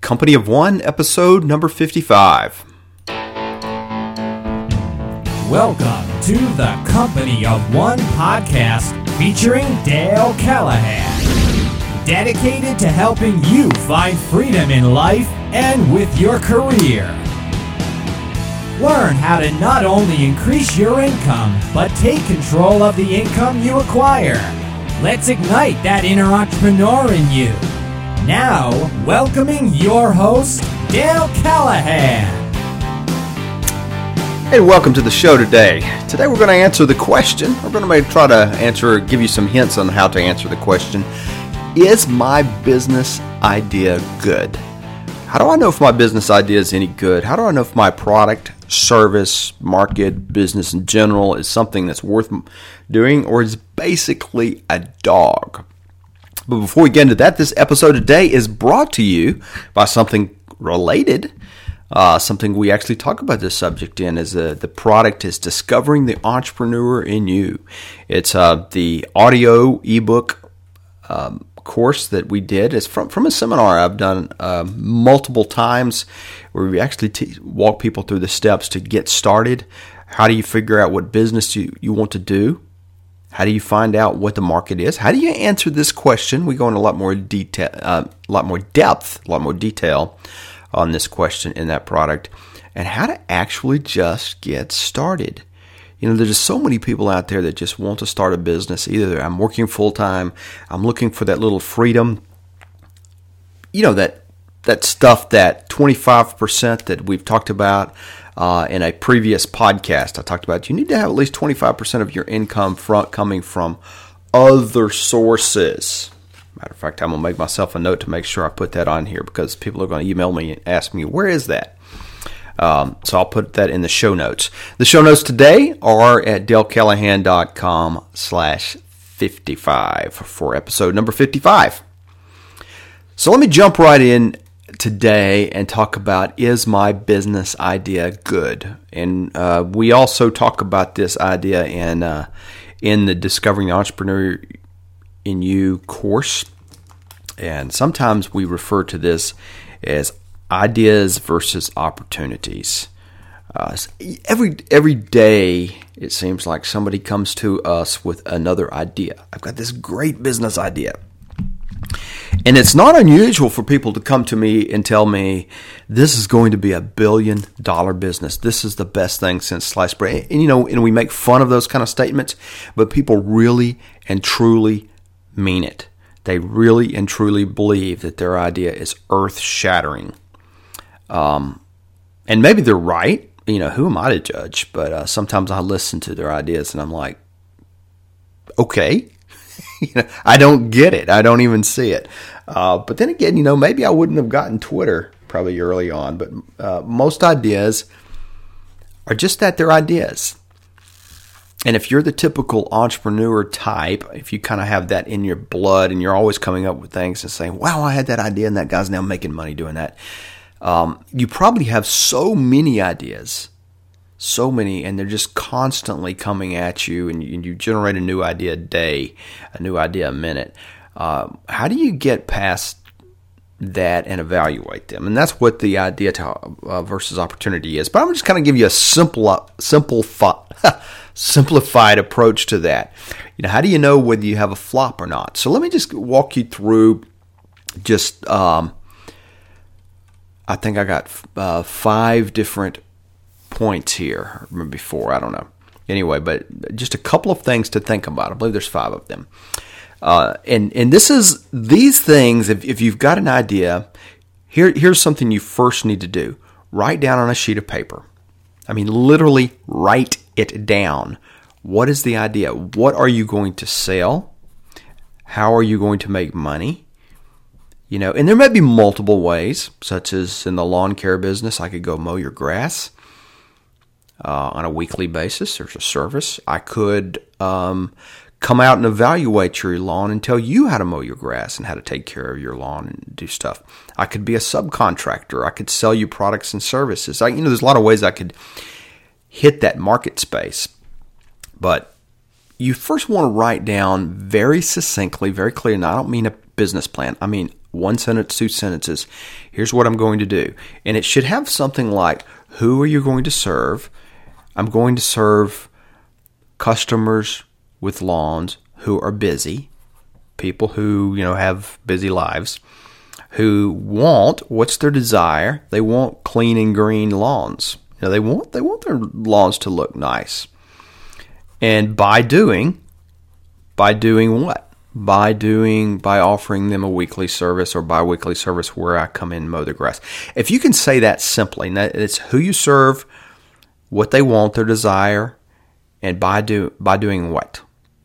Company of One, episode number 55. Welcome to the Company of One podcast featuring Dale Callahan. Dedicated to helping you find freedom in life and with your career. Learn how to not only increase your income, but take control of the income you acquire. Let's ignite that inner entrepreneur in you. Now, welcoming your host, Dale Callahan. Hey, welcome to the show today. Today we're going to answer the question. We're going to try to give you some hints on how to answer the question. Is my business idea good? How do I know if my business idea is any good? How do I know if my product, service, market, business in general is something that's worth doing, or is basically a dog? But before we get into that, this episode today is brought to you by something related. Something we actually talk about this subject in is the product is Discovering the Entrepreneur in You. It's the audio ebook course that we did. It's from a seminar I've done multiple times where we actually walk people through the steps to get started. How do you figure out what business you want to do? How do you find out what the market is? How do you answer this question? We go into a lot more detail, a lot more detail on this question in that product, and how to actually just get started. You know, there's just so many people out there that just want to start a business. Either I'm working full time, I'm looking for that little freedom. You know, that stuff, that 25% that we've talked about in a previous podcast. I talked about you need to have at least 25% of your income coming from other sources. Matter of fact, I'm going to make myself a note to make sure I put that on here because people are going to email me and ask me, where is that? So I'll put that in the show notes. The show notes today are at dalecallahan.com/55 for episode number 55. So let me jump right in today and talk about, is my business idea good? And we also talk about this idea in the Discovering the Entrepreneur in You course. And sometimes we refer to this as ideas versus opportunities. Every day, it seems like somebody comes to us with another idea. I've got this great business idea. And it's not unusual for people to come to me and tell me, this is going to be $1 billion business. This is the best thing since sliced bread. And, and we make fun of those kind of statements, but people really and truly mean it. They really and truly believe that their idea is earth-shattering. And maybe they're right. Who am I to judge? But sometimes I listen to their ideas and I'm like, okay. I don't get it. I don't even see it. But then again, maybe I wouldn't have gotten Twitter probably early on. But most ideas are just that, they're ideas. And if you're the typical entrepreneur type, if you kind of have that in your blood and you're always coming up with things and saying, wow, I had that idea and that guy's now making money doing that. You probably have so many ideas. So many, and they're just constantly coming at you, and you generate a new idea a day, a new idea a minute. How do you get past that and evaluate them? And that's what the idea versus opportunity is. But I'm just kind of give you a simplified approach to that. How do you know whether you have a flop or not? So let me just walk you through just, I think I got 5 different points here. Or maybe 4, I don't know. Anyway, but just a couple of things to think about. I believe there's 5 of them. And these things, if you've got an idea, here's something you first need to do. Write down on a sheet of paper. I mean, literally write it down. What is the idea? What are you going to sell? How are you going to make money? And there may be multiple ways, such as in the lawn care business, I could go mow your grass on a weekly basis. There's a service. I could come out and evaluate your lawn and tell you how to mow your grass and how to take care of your lawn and do stuff. I could be a subcontractor. I could sell you products and services. There's a lot of ways I could hit that market space. But you first want to write down very succinctly, very clear, and I don't mean a business plan. I mean, one sentence, two sentences. Here's what I'm going to do. And it should have something like, who are you going to serve? I'm going to serve customers with lawns who are busy, people who, have busy lives, who what's their desire? They want clean and green lawns. They want their lawns to look nice. And by doing what? By offering them a weekly service or bi-weekly service where I come in and mow the grass. If you can say that simply, it's who you serve, what they want, their desire, and by doing what?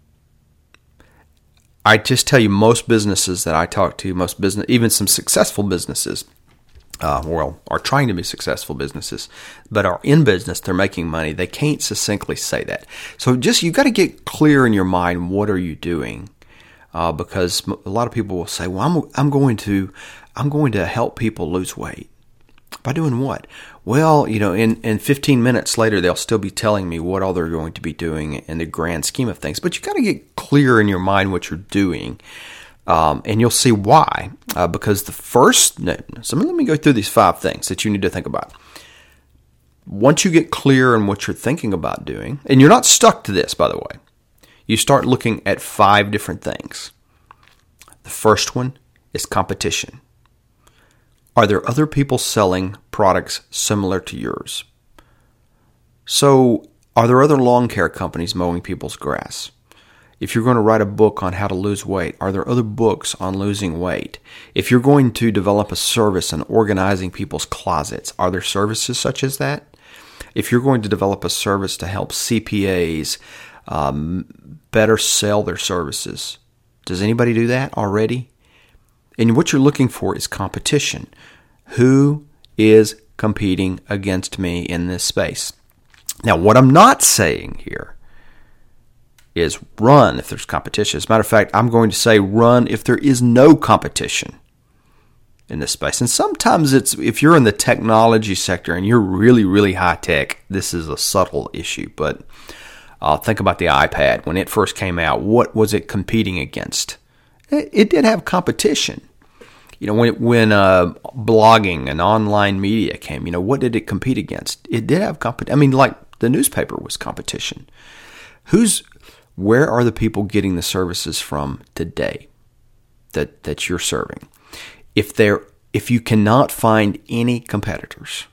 I just tell you, most businesses that I talk to, even some successful businesses, are trying to be successful businesses, but are in business, they're making money. They can't succinctly say that. So you got to get clear in your mind, what are you doing? Because a lot of people will say, well, I'm going to help people lose weight. By doing what? Well, in 15 minutes later, they'll still be telling me what all they're going to be doing in the grand scheme of things. But you got to get clear in your mind what you're doing. And you'll see why. Because so let me go through these 5 things that you need to think about. Once you get clear on what you're thinking about doing, and you're not stuck to this, by the way, you start looking at 5 different things. The first one is competition. Are there other people selling products similar to yours? So, are there other lawn care companies mowing people's grass? If you're going to write a book on how to lose weight, are there other books on losing weight? If you're going to develop a service on organizing people's closets, are there services such as that? If you're going to develop a service to help CPAs better sell their services, does anybody do that already? And what you're looking for is competition. Who is competing against me in this space? Now, what I'm not saying here is run if there's competition. As a matter of fact, I'm going to say run if there is no competition in this space. And sometimes if you're in the technology sector and you're really, really high tech, this is a subtle issue. But think about the iPad. When it first came out, what was it competing against? It did have competition. When blogging and online media came, what did it compete against? It did have competition. Like the newspaper was competition. Where are the people getting the services from today that you're serving? If you cannot find any competitors,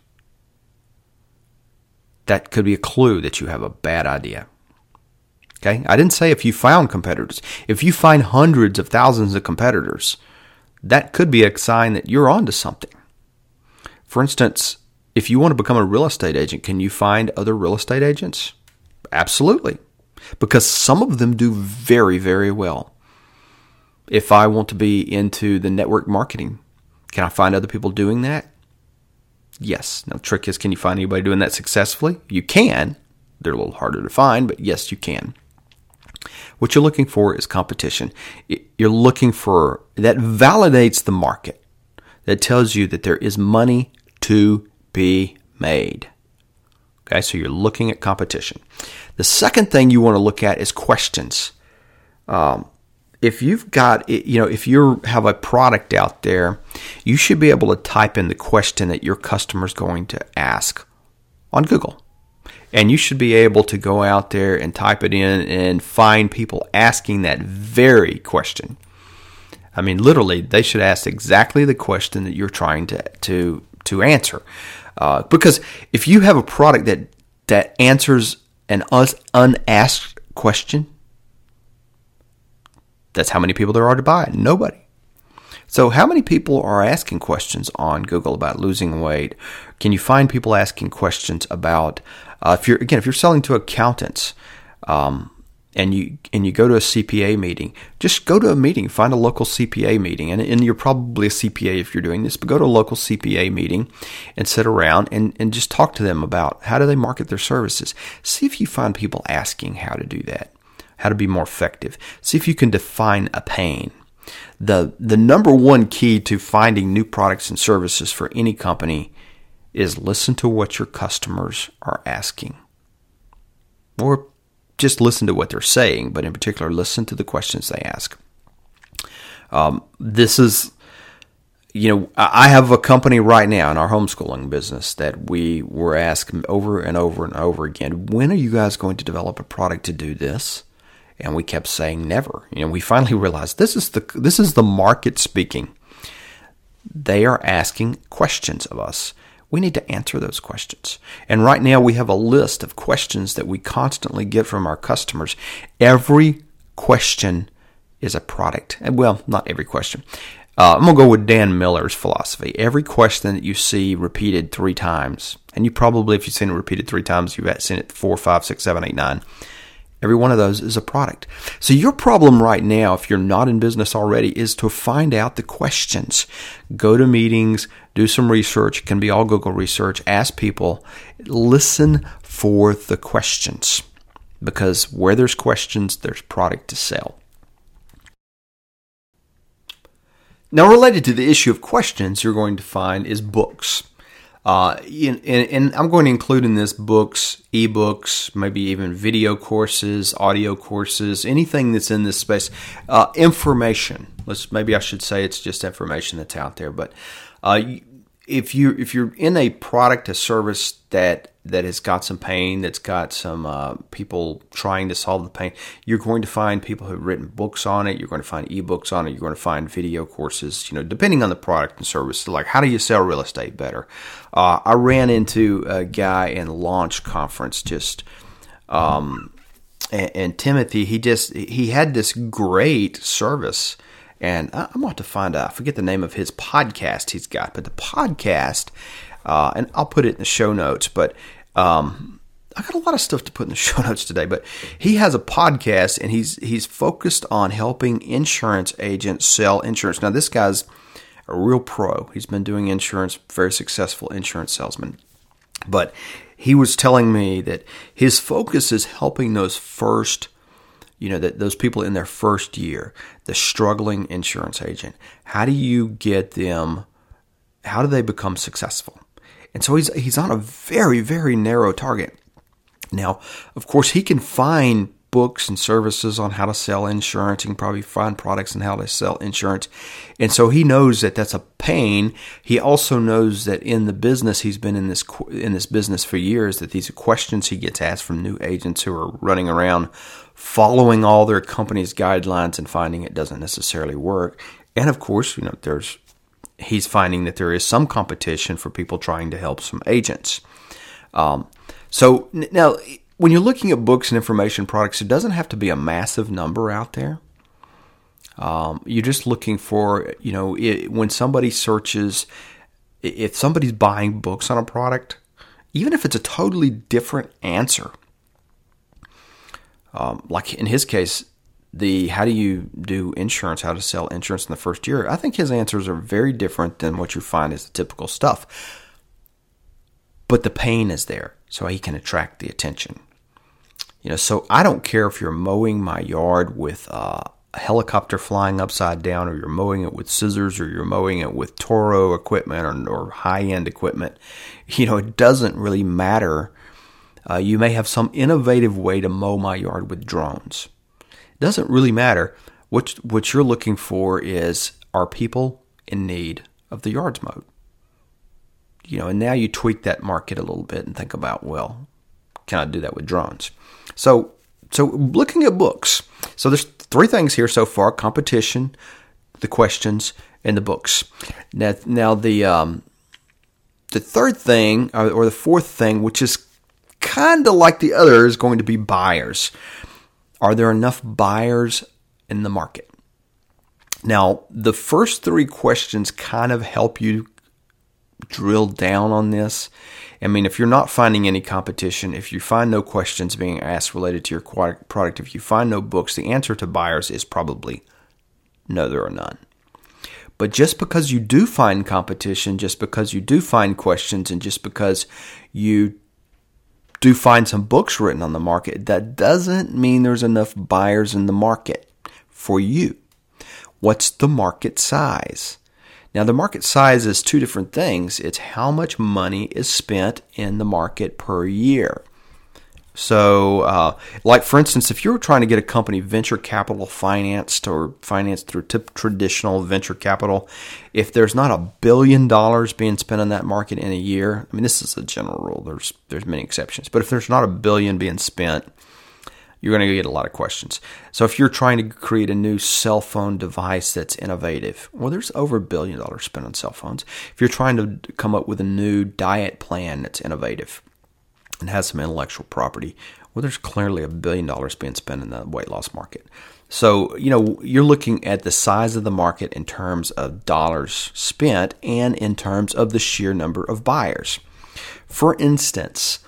that could be a clue that you have a bad idea. Okay? I didn't say if you found competitors. If you find hundreds of thousands of competitors, that could be a sign that you're onto something. For instance, if you want to become a real estate agent, can you find other real estate agents? Absolutely. Because some of them do very, very well. If I want to be into the network marketing, can I find other people doing that? Yes. Now, the trick is, can you find anybody doing that successfully? You can. They're a little harder to find, but yes, you can. What you're looking for is competition. You're looking for, that validates the market. That tells you that there is money to be made. Okay, so you're looking at competition. The second thing you want to look at is questions. If if you have a product out there, you should be able to type in the question that your customer is going to ask on Google. And you should be able to go out there and type it in and find people asking that very question. Literally, they should ask exactly the question that you're trying to answer. Because if you have a product that answers an unasked question, that's how many people there are to buy it. Nobody. So how many people are asking questions on Google about losing weight? Can you find people asking questions about, if you're selling to accountants, and you go to a CPA meeting, just go to a meeting, find a local CPA meeting, and you're probably a CPA if you're doing this, but go to a local CPA meeting and sit around and just talk to them about how do they market their services. See if you find people asking how to do that, how to be more effective. See if you can define a pain. The number one key to finding new products and services for any company is listen to what your customers are asking. Or just listen to what they're saying, but in particular, listen to the questions they ask. This is I have a company right now in our homeschooling business that we were asked over and over and over again, when are you guys going to develop a product to do this? And we kept saying never. We finally realized this is the market speaking. They are asking questions of us. We need to answer those questions. And right now we have a list of questions that we constantly get from our customers. Every question is a product. Well, not every question. I'm going to go with Dan Miller's philosophy. Every question that you see repeated 3 times, and you probably, if you've seen it repeated 3 times, you've seen it 4, 5, 6, 7, 8, 9. Every one of those is a product. So your problem right now, if you're not in business already, is to find out the questions. Go to meetings, do some research. It can be all Google research. Ask people. Listen for the questions. Because where there's questions, there's product to sell. Now, related to the issue of questions, you're going to find is books. And I'm going to include in this books, ebooks, maybe even video courses, audio courses, anything that's in this space. Information. Maybe I should say it's just information that's out there. But if you're in a product, a service that has got some pain, that's got some people trying to solve the pain, you're going to find people who've written books on it. You're going to find ebooks on it. You're going to find video courses, depending on the product and service. Like, how do you sell real estate better? I ran into a guy in Launch Conference and Timothy, he had this great service. And I'm about to find out, I forget the name of his podcast he's got, but the podcast, and I'll put it in the show notes, but I got a lot of stuff to put in the show notes today, but he has a podcast and he's focused on helping insurance agents sell insurance. Now, this guy's a real pro. He's been doing insurance, very successful insurance salesman. But he was telling me that his focus is helping those those people in their first year, the struggling insurance agent. How do you get them? How do they become successful? And so he's on a very, very narrow target. Now, of course, he can find books and services on how to sell insurance. He can probably find products on how to sell insurance. And so he knows that that's a pain. He also knows that in the business, he's been in this business for years, that these are questions he gets asked from new agents who are running around following all their company's guidelines and finding it doesn't necessarily work. And of course, he's finding that there is some competition for people trying to help some agents. So now, when you're looking at books and information products, it doesn't have to be a massive number out there. You're just looking for, when somebody searches, if somebody's buying books on a product, even if it's a totally different answer, like in his case, how do you do insurance, how to sell insurance in the first year, I think his answers are very different than what you find is the typical stuff. But the pain is there, so he can attract the attention. So I don't care if you're mowing my yard with a helicopter flying upside down, or you're mowing it with scissors, or you're mowing it with Toro equipment or high-end equipment. It doesn't really matter. You may have some innovative way to mow my yard with drones. It doesn't really matter. What you're looking for is, are people in need of the yards mowed? And now you tweak that market a little bit and think about, well, can I do that with drones? So looking at books. So there's 3 things here so far: competition, the questions, and the books. Now the third thing, or the fourth thing, which is kind of like the other, is going to be buyers. Are there enough buyers in the market? Now, the first 3 questions kind of help you drill down on this. I mean, if you're not finding any competition, if you find no questions being asked related to your product, if you find no books, the answer to buyers is probably no, there are none. But just because you do find competition, just because you do find questions, and just because you do find some books written on the market, that doesn't mean there's enough buyers in the market for you. What's the market size? Now, the market size is 2 different things. It's how much money is spent in the market per year. So, like for instance, if you're trying to get a company venture capital financed or financed through traditional venture capital, if there's not $1 billion being spent on that market in a year, I mean, this is a general rule. There's many exceptions, but if there's not $1 billion being spent, you're going to get a lot of questions. So if you're trying to create a new cell phone device that's innovative, well, there's over $1 billion spent on cell phones. If you're trying to come up with a new diet plan that's innovative and has some intellectual property, well, there's clearly $1 billion being spent in the weight loss market. So, you're looking at the size of the market in terms of dollars spent and in terms of the sheer number of buyers. For instance,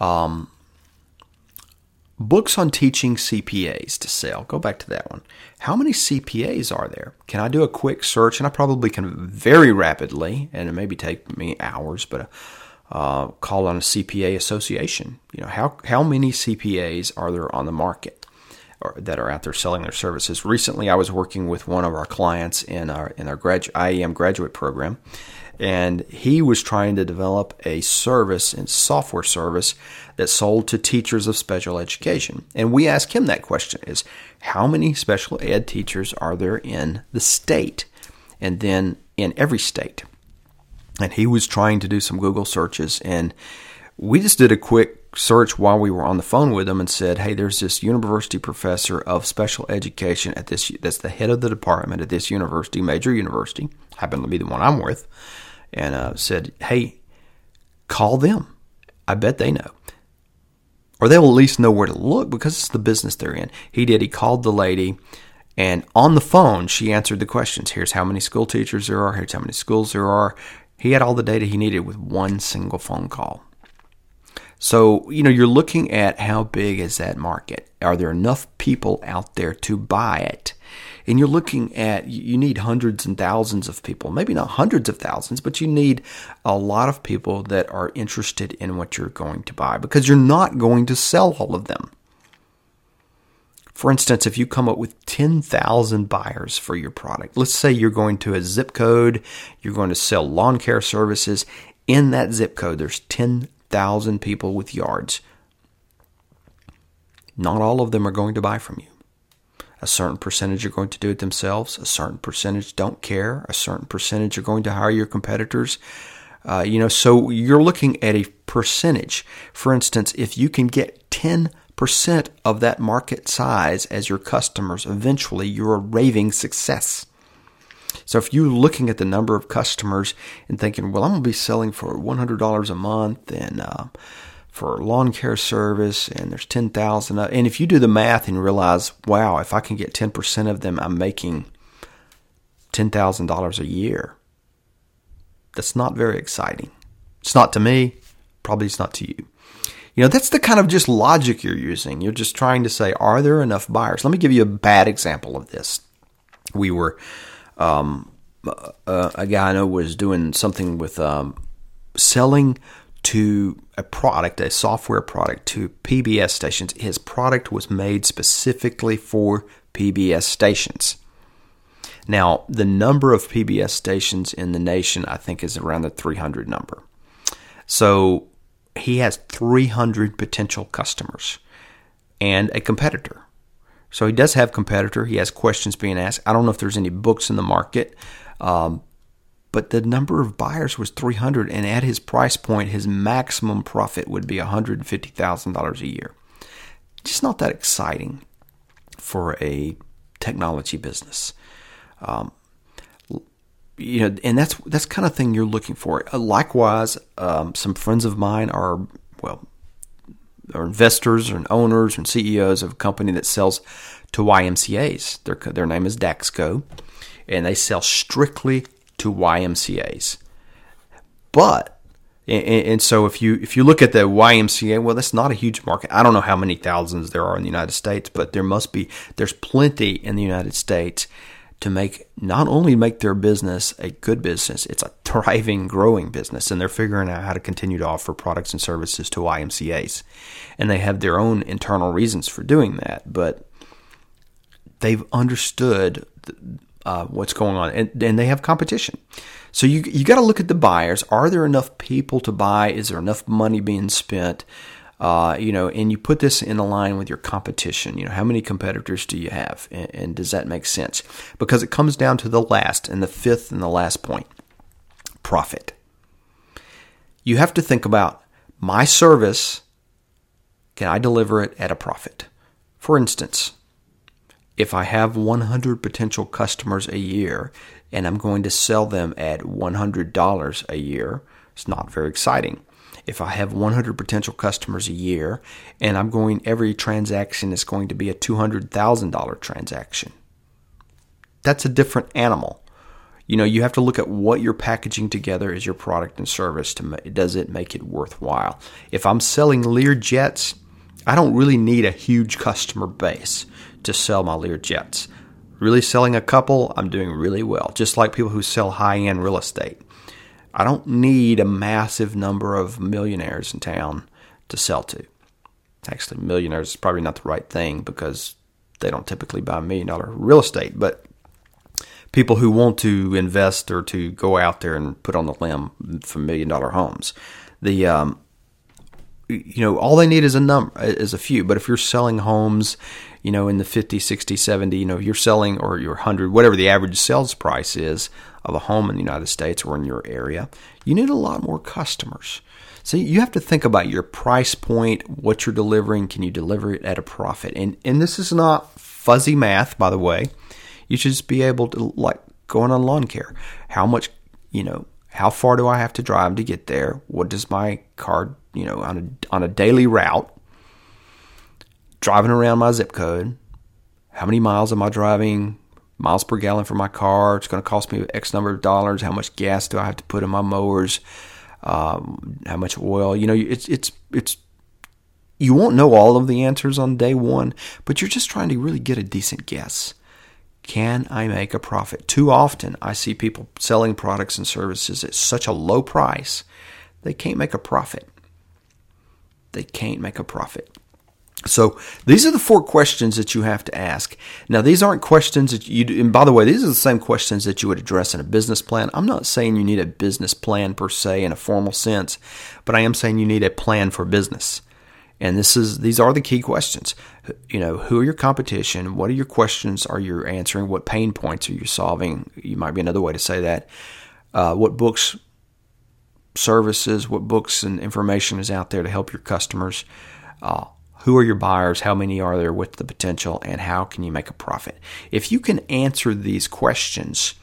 books on teaching CPAs to sell. Go back to that one. How many CPAs are there? Can I do a quick search? And I probably can very rapidly, and it maybe take me hours, but call on a CPA association. How many CPAs are there on the market or that are out there selling their services? Recently, I was working with one of our clients in our IEM graduate program, and he was trying to develop a service and software service that sold to teachers of special education. And we asked him that question: is how many special ed teachers are there in the state, and then in every state? And he was trying to do some Google searches, and we just did a quick search while we were on the phone with him and said, hey, there's this university professor of special education that's the head of the department at this university, major university, happened to be the one I'm with, and said, hey, call them. I bet they know. Or they'll at least know where to look because it's the business they're in. He did. He called the lady, and on the phone, she answered the questions. Here's how many school teachers there are. Here's how many schools there are. He had all the data he needed with one single phone call. So, you're looking at how big is that market? Are there enough people out there to buy it? And you're looking at, you need hundreds and thousands of people, maybe not hundreds of thousands, but you need a lot of people that are interested in what you're going to buy because you're not going to sell all of them. For instance, if you come up with 10,000 buyers for your product, let's say you're going to a zip code, you're going to sell lawn care services. In that zip code, there's 10,000 people with yards. Not all of them are going to buy from you. A certain percentage are going to do it themselves. A certain percentage don't care. A certain percentage are going to hire your competitors. So you're looking at a percentage. For instance, if you can get 10% of that market size as your customers, eventually you're a raving success. So if you're looking at the number of customers and thinking, well, I'm going to be selling for $100 a month and for lawn care service, and there's 10,000. And if you do the math and realize, wow, if I can get 10% of them, I'm making $10,000 a year. That's not very exciting. It's not to me. Probably it's not to you. That's the kind of just logic you're using. You're just trying to say, are there enough buyers? Let me give you a bad example of this. We were, a guy I know was doing something with selling to a software product to PBS stations. His product was made specifically for PBS stations. Now, the number of PBS stations in the nation, I think, is around the 300 number. So he has 300 potential customers and a competitor. So he does have a competitor. He has questions being asked. I don't know if there's any books in the market, but the number of buyers was 300, and at his price point, his maximum profit would be $150,000 a year. Just not that exciting for a technology business. And that's the kind of thing you're looking for. Likewise, some friends of mine are investors and owners and CEOs of a company that sells to YMCAs. Their name is Daxco, and they sell strictly to YMCAs. But so if you look at the YMCA, well, that's not a huge market. I don't know how many thousands there are in the United States, but there's plenty in the United States to not only make their business a good business, it's a thriving, growing business, and they're figuring out how to continue to offer products and services to YMCAs. And they have their own internal reasons for doing that, but they've understood what's going on, and they have competition. So you got to look at the buyers. Are there enough people to buy? Is there enough money being spent? and you put this in a line with your competition. How many competitors do you have? And does that make sense? Because it comes down to the last and the fifth and the last point, profit. You have to think about my service. Can I deliver it at a profit? For instance, if I have 100 potential customers a year and I'm going to sell them at $100 a year, it's not very exciting. If I have 100 potential customers a year and every transaction is going to be a $200,000 transaction, that's a different animal. You have to look at what you're packaging together as your product and service. Does it make it worthwhile? If I'm selling Learjets, I don't really need a huge customer base to sell my Learjets. Really selling a couple, I'm doing really well. Just like people who sell high-end real estate. I don't need a massive number of millionaires in town to sell to. Actually, millionaires is probably not the right thing because they don't typically buy $1 million real estate. But people who want to invest or to go out there and put on the limb for $1 million homes, all they need is a few. But if you're selling homes, in the 50, 60, 70, you're selling, or you're 100, whatever the average sales price is of a home in the United States or in your area, you need a lot more customers. So you have to think about your price point, what you're delivering. Can you deliver it at a profit? And this is not fuzzy math, by the way. You should just be able to, like going on lawn care. How much, how far do I have to drive to get there? What does my car, on a daily route, driving around my zip code, how many miles am I driving? Miles per gallon for my car. It's going to cost me X number of dollars. How much gas do I have to put in my mowers? How much oil? It's you won't know all of the answers on day one, but you're just trying to really get a decent guess. Can I make a profit? Too often I see people selling products and services at such a low price, they can't make a profit. They can't make a profit. So these are the 4 questions that you have to ask. Now, these aren't questions that and by the way, these are the same questions that you would address in a business plan. I'm not saying you need a business plan per se in a formal sense, but I am saying you need a plan for business. And these are the key questions. Who are your competition? What are your questions are you answering? What pain points are you solving? You might be another way to say that. What books, services, what books and information is out there to help your customers? Who are your buyers? How many are there with the potential? And how can you make a profit? If you can answer these questions,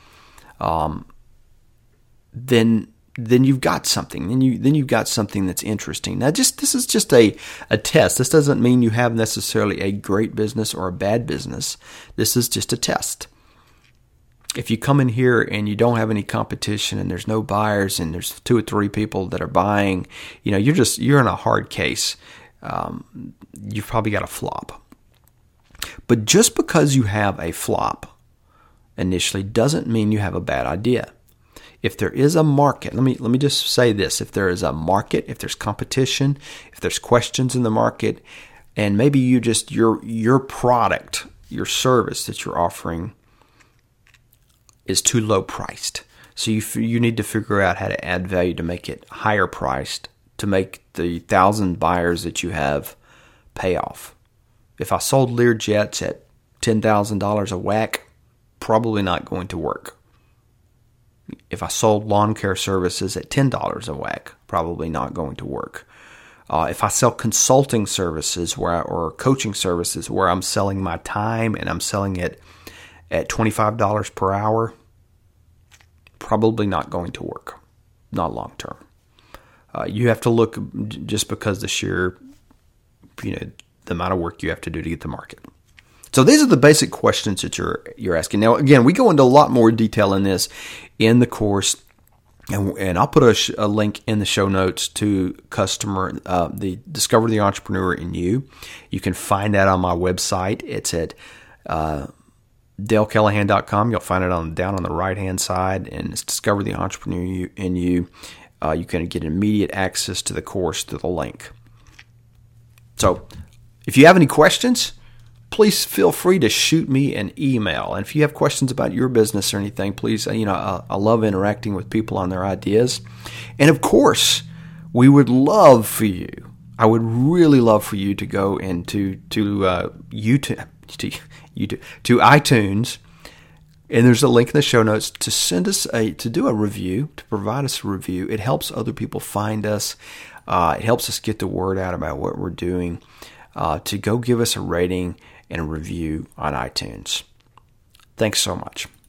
then you've got something. Then you've got something that's interesting. Now, this is just a test. This doesn't mean you have necessarily a great business or a bad business. This is just a test. If you come in here and you don't have any competition and there's no buyers and there's 2 or 3 people that are buying, you're in a hard case. You've probably got a flop. But just because you have a flop initially doesn't mean you have a bad idea. If there is a market, let me just say this. If there is a market, if there's competition, if there's questions in the market, and maybe your product, your service that you're offering is too low priced. So you need to figure out how to add value to make it higher priced, to make the 1,000 buyers that you have pay off. If I sold Learjets at $10,000 a whack, probably not going to work. If I sold lawn care services at $10 a whack, probably not going to work. If I sell consulting services or coaching services where I'm selling my time and I'm selling it at $25 per hour, probably not going to work. Not long term. You have to look just because the sheer, the amount of work you have to do to get the market. So these are the basic questions that you're asking. Now, again, we go into a lot more detail in this in the course, and I'll put a link in the show notes to the Discover the Entrepreneur in You. You can find that on my website. It's at DaleCallahan.com. You'll find it down on the right-hand side, and it's Discover the Entrepreneur in You. You can get immediate access to the course through the link. So if you have any questions, please feel free to shoot me an email. And if you have questions about your business or anything, please, I love interacting with people on their ideas. And of course, we would love for you. I would really love for you to go into YouTube, to iTunes, and there's a link in the show notes to send us to do a review, to provide us a review. It helps other people find us. It helps us get the word out about what we're doing. To go give us a rating and a review on iTunes. Thanks so much.